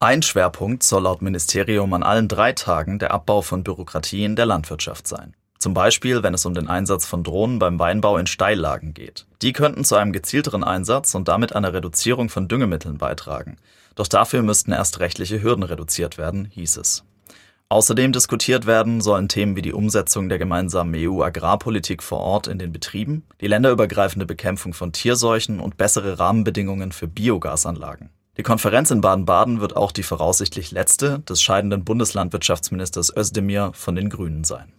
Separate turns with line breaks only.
Ein Schwerpunkt soll laut Ministerium an allen 3 Tagen der Abbau von Bürokratie in der Landwirtschaft sein. Zum Beispiel, wenn es um den Einsatz von Drohnen beim Weinbau in Steillagen geht. Die könnten zu einem gezielteren Einsatz und damit einer Reduzierung von Düngemitteln beitragen. Doch dafür müssten erst rechtliche Hürden reduziert werden, hieß es. Außerdem diskutiert werden sollen Themen wie die Umsetzung der gemeinsamen EU-Agrarpolitik vor Ort in den Betrieben, die länderübergreifende Bekämpfung von Tierseuchen und bessere Rahmenbedingungen für Biogasanlagen. Die Konferenz in Baden-Baden wird auch die voraussichtlich letzte des scheidenden Bundeslandwirtschaftsministers Özdemir von den Grünen sein.